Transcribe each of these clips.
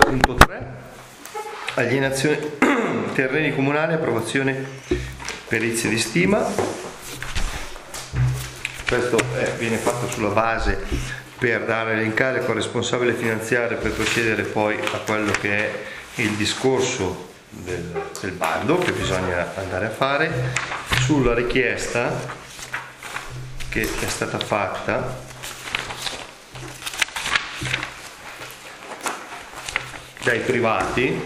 Punto 3. Alienazione terreni comunali, approvazione perizie di stima. Questo viene fatto sulla base per dare l'incarico al responsabile finanziario per procedere poi a quello che è il discorso del bando che bisogna andare a fare sulla richiesta che è stata fatta dai privati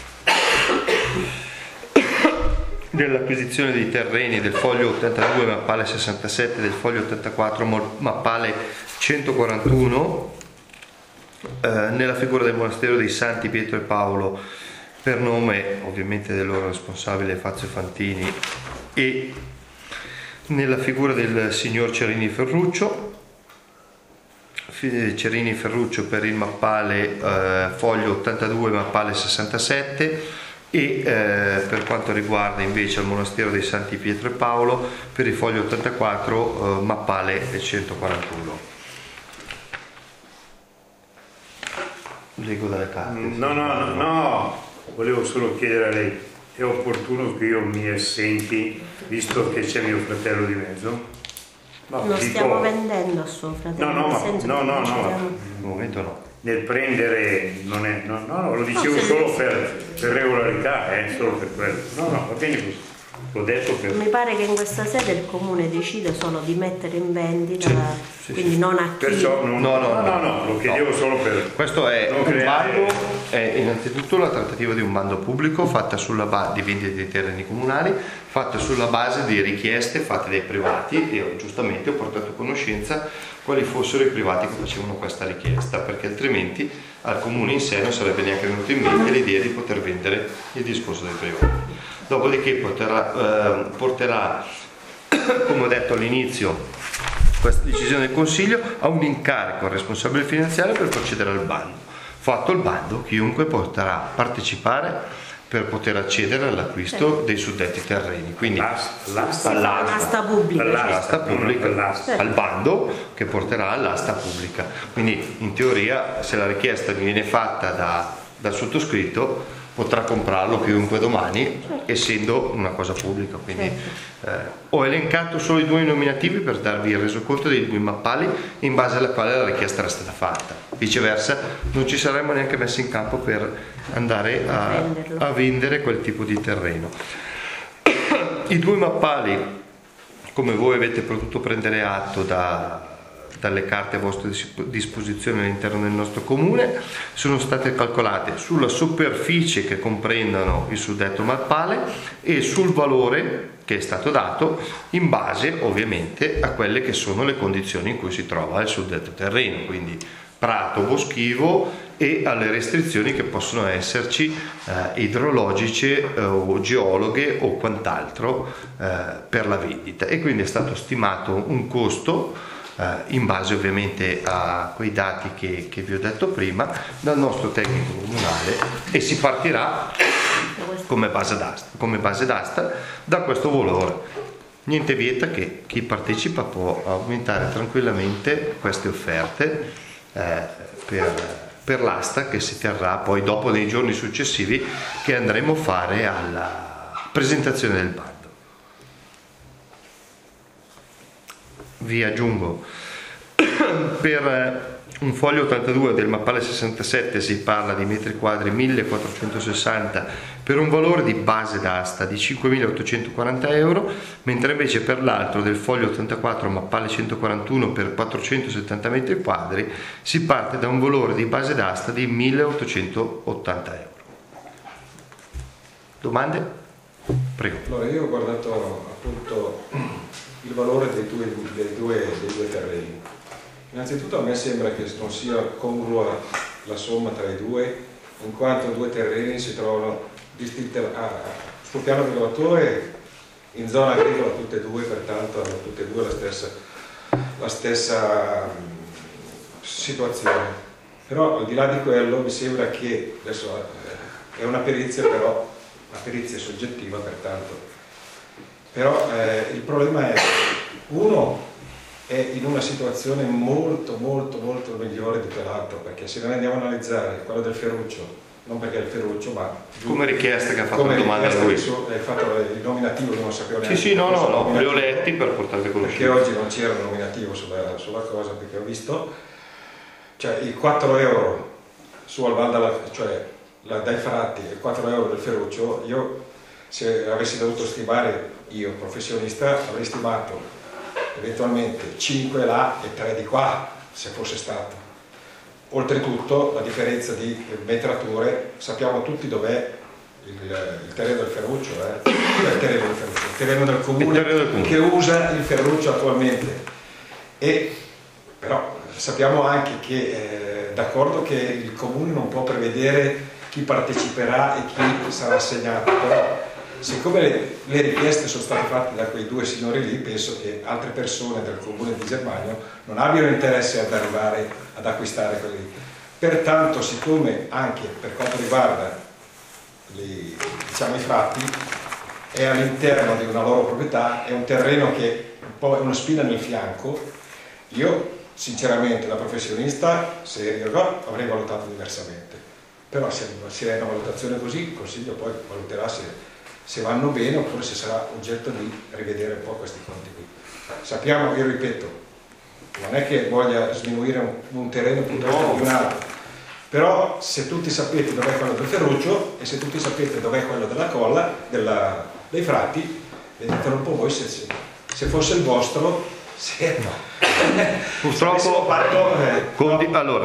dell'acquisizione dei terreni del foglio 82 mappale 67 del foglio 84 mappale 141 nella figura del monastero dei Santi Pietro e Paolo, per nome ovviamente del loro responsabile Fazio Fantini, e nella figura del signor Cerini Ferruccio per il mappale foglio 82 mappale 67 e per quanto riguarda invece il monastero dei Santi Pietro e Paolo per il foglio 84 mappale 141. Leggo dalle carte. No, volevo solo chiedere a lei, è opportuno che io mi assenti visto che c'è mio fratello di mezzo? No, lo stiamo vendendo a suo fratello. No, al momento no. Nel prendere non è, no, lo dicevo solo per regolarità, solo per quello. No, va bene così. L'ho detto per... Mi pare che in questa sede il comune decide solo di mettere in vendita, quindi non a chi. Perciò no, lo chiedevo solo per... Questo è un bando, è innanzitutto la trattativa di un bando pubblico fatta sulla base di vendita dei terreni comunali, fatta sulla base di richieste fatte dai privati, e giustamente ho portato a conoscenza quali fossero i privati che facevano questa richiesta, perché altrimenti al comune in sé non sarebbe neanche venuto in mente l'idea di poter vendere il discorso dei privati. Dopodiché porterà, come ho detto all'inizio, questa decisione del Consiglio a un incarico al responsabile finanziario per procedere al bando. Fatto il bando, chiunque potrà partecipare per poter accedere all'acquisto dei suddetti terreni, quindi all'asta pubblica, al bando che porterà all'asta pubblica. Quindi in teoria, se la richiesta viene fatta dal sottoscritto, potrà comprarlo chiunque domani, essendo una cosa pubblica. Quindi ho elencato solo i due nominativi per darvi il resoconto dei due mappali in base alla quale la richiesta era stata fatta. Viceversa non ci saremmo neanche messi in campo per andare a vendere quel tipo di terreno. I due mappali, come voi avete potuto prendere atto dalle carte a vostra disposizione all'interno del nostro comune, sono state calcolate sulla superficie che comprendono il suddetto mappale e sul valore che è stato dato in base ovviamente a quelle che sono le condizioni in cui si trova il suddetto terreno, quindi prato boschivo, e alle restrizioni che possono esserci idrologiche o geologhe o quant'altro per la vendita, e quindi è stato stimato un costo in base ovviamente a quei dati che vi ho detto prima dal nostro tecnico comunale, e si partirà come base d'asta da questo valore. Niente vieta che chi partecipa può aumentare tranquillamente queste offerte per l'asta che si terrà poi dopo, nei giorni successivi che andremo a fare alla presentazione del bando. Vi aggiungo, per un foglio 82 del mappale 67 si parla di metri quadri 1460 per un valore di base d'asta di 5.840 euro, mentre invece per l'altro del foglio 84 mappale 141 per 470 metri quadri si parte da un valore di base d'asta di 1.880 euro. Domande? Prego. Allora, io ho guardato appunto il valore dei due terreni. Innanzitutto a me sembra che non sia congrua la somma tra i due, in quanto due terreni si trovano sul piano rilevatore in zona agricola tutte e due, pertanto hanno tutte e due la stessa situazione. Però al di là di quello mi sembra che, adesso è una perizia, però la perizia è soggettiva, pertanto, però il problema è, uno è in una situazione molto migliore di quell'altro, perché se noi andiamo a analizzare quello del Ferruccio non perché è il Ferruccio, ma come richiesta che ha fatto la domanda a lui. Hai fatto il nominativo che non sapevo neanche. Sì, no, li ho letti per portarvi a conoscenza. Perché oggi non c'era un nominativo sulla cosa, perché ho visto, cioè i 4 euro su Alvanda, cioè dai Fratti e 4 euro del Ferruccio, io se avessi dovuto stimare, io professionista, avrei stimato eventualmente 5 là e 3 di qua, se fosse stato. Oltretutto la differenza di metrature, sappiamo tutti dov'è il terreno del Ferruccio, il terreno del comune che usa il Ferruccio attualmente. E però sappiamo anche che d'accordo che il comune non può prevedere chi parteciperà e chi sarà assegnato, però siccome le richieste sono state fatte da quei 2 signori lì, penso che altre persone del comune di Germania non abbiano interesse ad arrivare ad acquistare quelli. Pertanto, siccome anche per quanto riguarda i Fratti è all'interno di una loro proprietà, è un terreno che un po' è una spina nel fianco, io sinceramente da professionista serio avrei valutato diversamente, però se è una valutazione così il Consiglio poi valuterà se vanno bene oppure se sarà oggetto di rivedere un po' questi conti qui. Sappiamo, io ripeto, non è che voglia sminuire un terreno piuttosto di un altro, però se tutti sapete dov'è quello del Ferruccio e se tutti sapete dov'è quello della Colla, dei Fratti, vedete un po' voi se fosse il vostro, se no. Purtroppo allora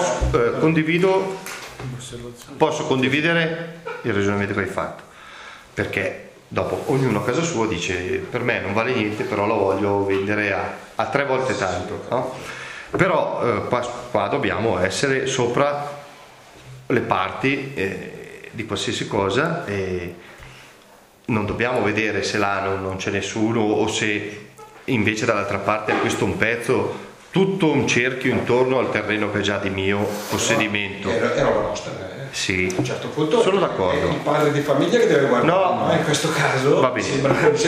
posso condividere il ragionamento che hai fatto, perché dopo ognuno a casa sua dice per me non vale niente, però lo voglio vendere a 3 volte tanto, no? Però qua dobbiamo essere sopra le parti di qualsiasi cosa e non dobbiamo vedere se là non c'è nessuno o se invece dall'altra parte acquisto un pezzo, tutto un cerchio intorno al terreno che è già di mio possedimento. È roba nostra, sì. A un certo punto sono d'accordo. È il padre di famiglia che deve guardare, no, in questo caso va bene.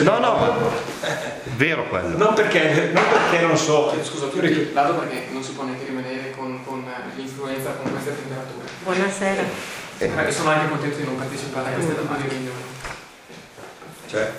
Vero quello. Non perché non so. Scusa, tu perché non si può neanche rimanere con l'influenza con queste temperature. Buonasera. E sono anche contento di non partecipare a queste riunioni. Cioè.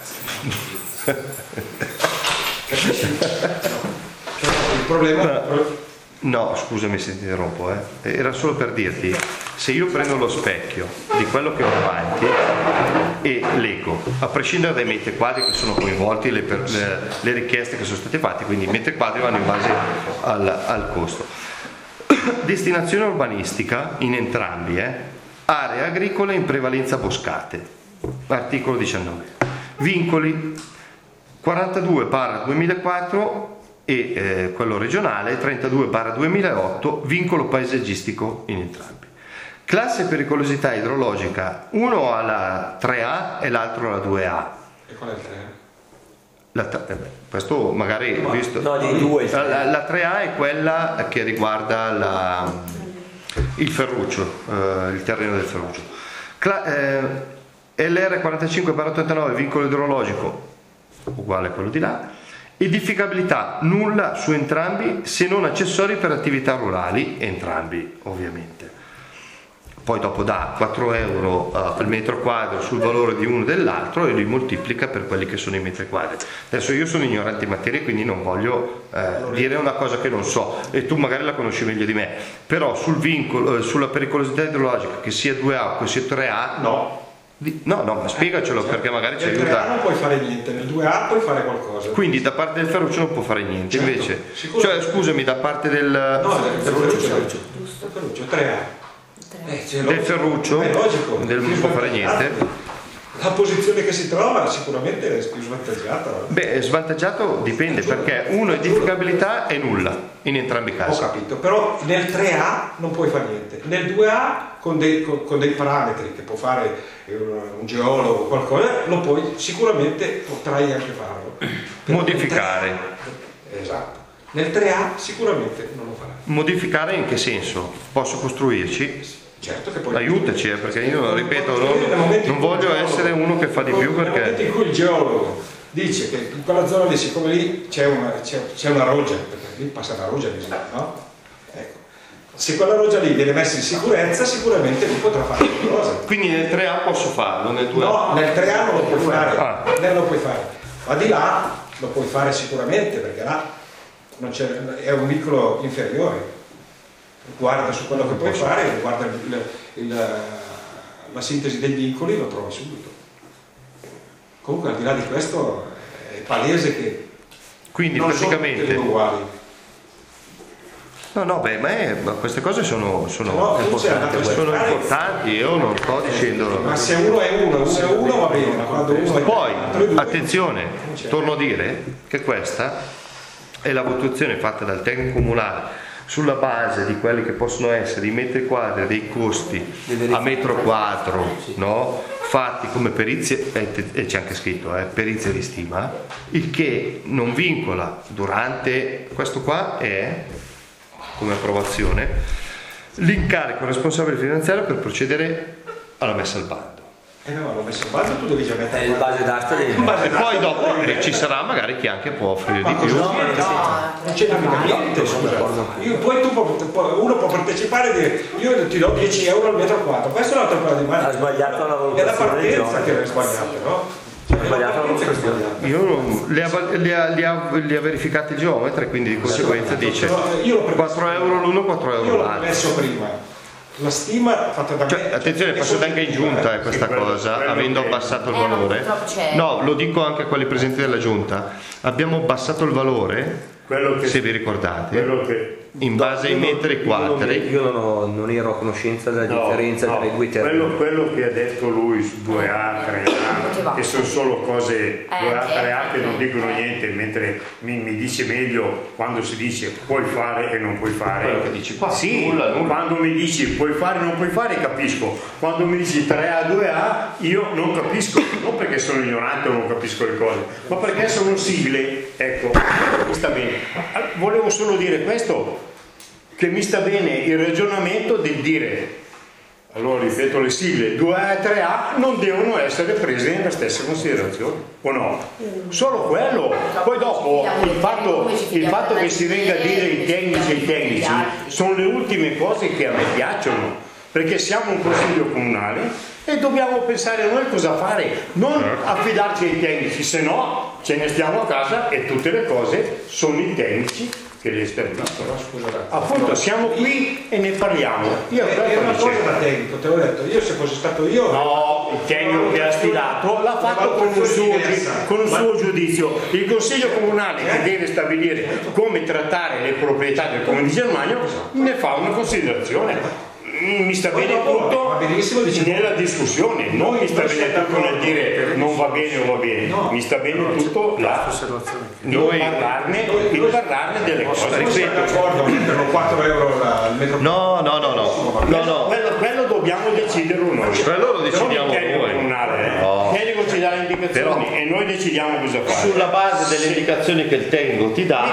Il problema. No, scusami se ti interrompo, era solo per dirti, se io prendo lo specchio di quello che ho davanti e leggo, a prescindere dai metri quadri che sono coinvolti, le richieste che sono state fatte, quindi i metri quadri vanno in base al costo. Destinazione urbanistica in entrambi, aree agricole in prevalenza boscate, articolo 19. Vincoli 42/2004 e quello regionale 32/2008, vincolo paesaggistico in entrambi. Classe pericolosità idrologica, uno ha la 3A e l'altro la 2A. E qual è il 3A? Questo magari visto. No, di 2. La 3A è quella che riguarda il Ferruccio, il terreno del Ferruccio. LR 45/89, vincolo idrologico uguale a quello di là. Edificabilità nulla su entrambi se non accessori per attività rurali, entrambi ovviamente. Poi dopo dà 4 euro al metro quadro sul valore di uno dell'altro e li moltiplica per quelli che sono i metri quadri. Adesso io sono ignorante in materia, quindi non voglio dire una cosa che non so e tu magari la conosci meglio di me, però sul vincolo, sulla pericolosità idrologica, che sia 2A o che sia 3A, no, ma spiegacelo perché magari ci aiuta. Nel 3A non puoi fare niente, nel 2A puoi fare qualcosa. Quindi da parte del Ferruccio non può fare niente, certo, invece, cioè scusami, da parte del Ferruccio 3A. Del Ferruccio non può fare niente. La posizione che si trova sicuramente è più svantaggiata. Beh, svantaggiato dipende, perché uno edificabilità è nulla in entrambi i casi. Ho capito, però nel 3A non puoi fare niente, nel 2A con dei parametri che può fare un geologo o qualcosa, lo puoi, sicuramente potrai anche farlo. Modificare. Esatto. Nel 3A sicuramente non lo farai. Modificare in che senso? Posso costruirci? Certo che poi aiutaci, perché io ripeto, non voglio essere uno che fa di più, perché nel momento in cui il geologo dice che in quella zona lì, siccome lì c'è una roggia, perché lì passa una roggia, no? Ecco. Se quella loggia lì viene messa in sicurezza, sicuramente lui potrà fare qualcosa. Quindi nel 3A posso farlo, nel 2A? No, nel 3A non lo puoi fare, non lo puoi fare. Ma di là lo puoi fare sicuramente, perché là non è un vicolo inferiore. Guarda su quello che puoi fare, guarda la sintesi dei vincoli, lo trovi subito. Comunque al di là di questo è palese che quindi non praticamente sono tutte uguali. No, ma queste cose sono No, importanti, io non sto dicendo. Ma se uno è uno va bene, ma quando uno è Poi, due, attenzione, torno a dire che questa è la valutazione fatta dal tecnico comunale sulla base di quelli che possono essere i metri quadri dei costi a metro quadro, no? Fatti come perizie, e c'è anche scritto perizie di stima, il che non vincola durante, questo qua è come approvazione, l'incarico responsabile finanziario per procedere alla messa al bando. No, l'ho messo in base, tu devi già mettere il base d'asta E poi dopo ci sarà magari chi anche può offrire di più. Non c'è mica niente. Uno può partecipare e dire io ti do 10 euro al metro quadro, questo è un altro paio di mani. Ha sbagliato la valutazione. È la partenza che è sbagliata, no? Io li ha verificati il geometra e quindi di conseguenza dice 4 euro l'uno, 4 euro Io l'ho l'altro. messo prima. La stima fatta da me. Attenzione, passate anche in giunta questa cosa, avendo abbassato il valore. No, lo dico anche a quelli presenti della giunta. Abbiamo abbassato il valore, se vi ricordate, in base ai metri quadri. Io non ero a conoscenza della differenza tra i due termini. Quello che ha detto lui su 2A, 3A, che sono solo cose 2A, 3A che non dicono niente, mentre mi dice meglio quando si dice puoi fare e non puoi fare. Quello che dici qua, sì, nulla. quando mi dici puoi fare e non puoi fare capisco, quando mi dici 3A, 2A io non capisco, non perché sono ignorante o non capisco le cose, ma perché sono sigle, ecco, mi sta bene. Volevo solo dire questo, che mi sta bene il ragionamento del dire, allora ripeto le sigle 2A e 3A non devono essere prese nella stessa considerazione, o no? Solo quello. Poi dopo il fatto che si venga a dire i tecnici sono le ultime cose che a me piacciono, perché siamo un consiglio comunale e dobbiamo pensare noi cosa fare, non affidarci ai tecnici, se no ce ne stiamo a casa e tutte le cose sono i tecnici che le stabiliscono. Appunto siamo qui e ne parliamo. Io è una cosa da tecnico, te l'ho detto, io se fossi stato io. No, il tecnico che ha stilato l'ha fatto con un suo giudizio. Il consiglio comunale che deve stabilire come trattare le proprietà del comune di Germania ne fa una considerazione. Mi sta bene tutto nella discussione, non mi sta bene tutto nel dire non va bene o va bene, mi sta bene tutto il parlarne delle cose. Ripeto, metterlo 4 euro al metro. No. Quello dobbiamo deciderlo noi. Quello lo decidiamo noi. Il tecnico ci dà le indicazioni e noi decidiamo cosa fare. Sulla base delle indicazioni che il tecnico ti dà,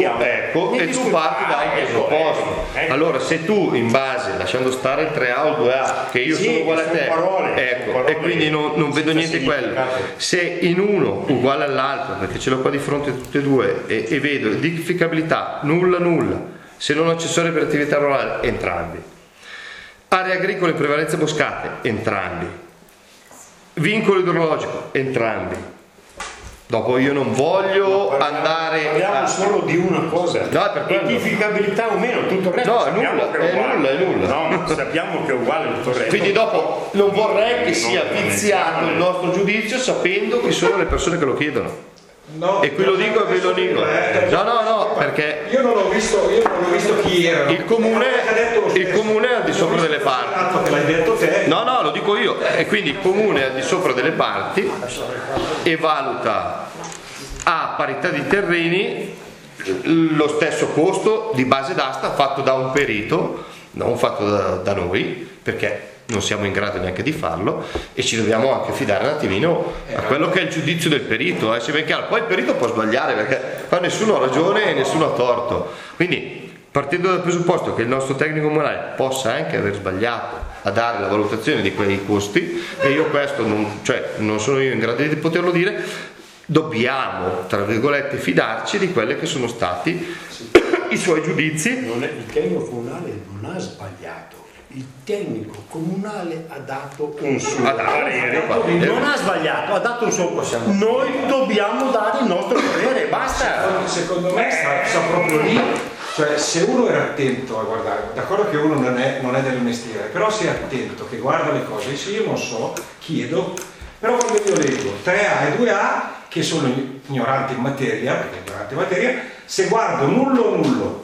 tu parti da un presupposto. Allora se tu in base, lasciando stare il 3A o il 2A, che io sono uguale a te, parole, e quindi non vedo niente di quello, se in uno uguale all'altro, perché ce l'ho qua di fronte tutte e due, e vedo edificabilità nulla, se non accessorie per attività rurali, entrambi, aree agricole in prevalenza boscate, entrambi, vincolo idrologico, entrambi. Dopo io non voglio andare parliamo solo di una cosa, edificabilità o meno, tutto il resto è nulla. No, ma sappiamo che è uguale tutto il resto. Quindi dopo non vorrei che sia viziato il nostro giudizio sapendo chi sono le persone che lo chiedono. No, e qui lo dico e qui lo dico. No, perché io non ho visto chi era. Il comune è al di sopra delle parti. L'hai detto te. No, lo dico io. E quindi il comune è al di sopra delle parti e valuta a parità di terreni lo stesso costo di base d'asta fatto da un perito, non fatto da noi, perché non siamo in grado neanche di farlo e ci dobbiamo anche fidare un attimino a quello che è il giudizio del perito, sia ben chiaro. Poi il perito può sbagliare perché qua nessuno ha ragione e nessuno ha torto, quindi partendo dal presupposto che il nostro tecnico comunale possa anche aver sbagliato a dare la valutazione di quei costi, e io questo non sono io in grado di poterlo dire, dobbiamo tra virgolette fidarci di quelle che sono stati i suoi giudizi. Il tecnico comunale non ha sbagliato. Il tecnico comunale ha dato un suo parere, non ha sbagliato, ha dato un suo parere. Noi dobbiamo dare il nostro parere, basta. Secondo me sta proprio lì. Cioè, se uno era attento a guardare, d'accordo che uno non è del mestiere, però se è attento, che guarda le cose, se io non so, chiedo, però quando io leggo 3A e 2A, che sono ignoranti in materia, perché ignoranti in materia, se guardo nullo,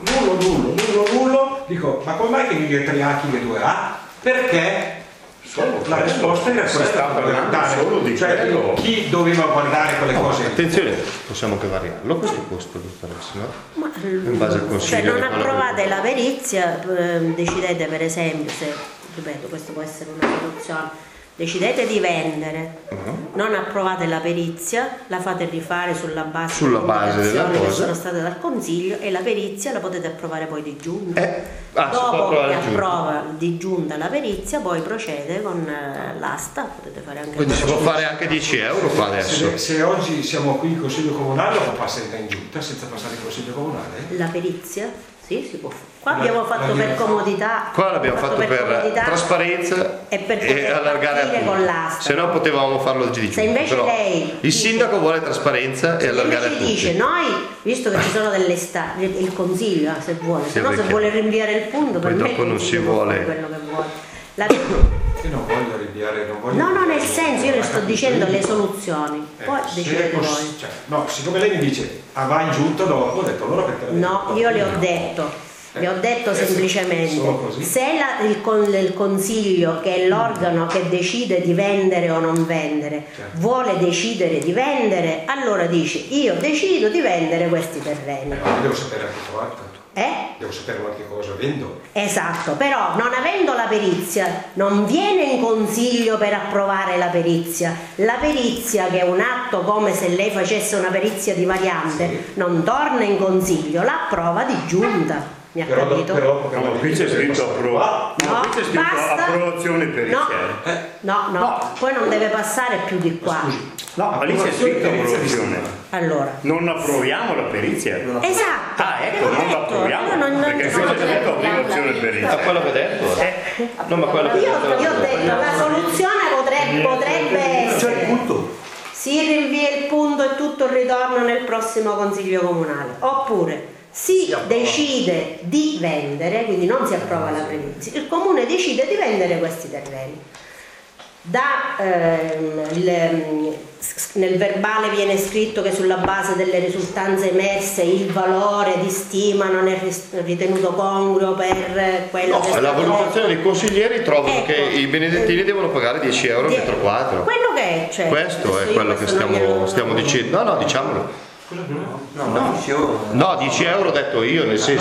dico, ma come mai che chi è 3A, chi è 2A? Perché la risposta era questa, cioè chi doveva guardare quelle cose. Attenzione, possiamo anche variarlo questo costo, dottoressa, no? In base al consiglio. Cioè non approvate la perizia, decidete per esempio, se, ripeto, questo può essere una soluzione, decidete di vendere, non approvate la perizia, la fate rifare sulla base delle indicazioni che sono state dal consiglio, e la perizia la potete approvare poi di giunta. Dopo che approva di giunta la perizia, poi procede con l'asta, potete fare anche. Quindi si può fare anche 10 euro qua adesso. Se oggi siamo qui in consiglio comunale, lo può passare in giunta senza passare in consiglio comunale? La perizia? Sì, si può. Qua abbiamo fatto per comodità. Qua l'abbiamo fatto per trasparenza e per allargare a con l'asta. Se no potevamo farlo di giù. Se invece lei il sindaco vuole trasparenza e allargare a tutti. Dice, noi, visto che ci sono delle il consiglio, se vuole, se no se vuole rinviare il punto, per me non si vuole quello che vuole. Io non voglio rinviare, No, nel senso, io le sto dicendo le soluzioni, poi decidete voi. Cioè, no, siccome lei mi dice va in giunta dopo, ho detto allora perché. No, io le ho detto semplicemente, se il consiglio, che è l'organo che decide di vendere o non vendere, vuole decidere di vendere, allora dice io decido di vendere questi terreni. Devo sapere anche quanto. Devo sapere qualche cosa vendo. Esatto, però non avendo la perizia non viene in consiglio per approvare la perizia. La perizia, che è un atto come se lei facesse una perizia di variante, non torna in consiglio, la approva di giunta. Mi ha capito? No, qui c'è scritto approvazione periziale. No, poi non deve passare più di qua. No, ma lì c'è scritto approvazione. Allora, non approviamo la perizia. Esatto. Ecco, non la approviamo. Perché qui c'è scritto approvazione periziale. Quello che ho detto. No, ma quello che io ho detto la soluzione potrebbe essere. Si rinvia il punto e tutto il ritorno nel prossimo consiglio comunale. Oppure si decide di vendere, quindi non si approva la perizia, il comune decide di vendere questi terreni. Nel verbale viene scritto che sulla base delle risultanze emerse il valore di stima non è ritenuto congruo per quello che la valutazione dei consiglieri trovano che i benedettini devono pagare 10 euro al metro quadro. Quello che è, cioè, questo è quello che stiamo dicendo. No, diciamolo. No, 10 euro. No, 10 euro ho detto io, nel senso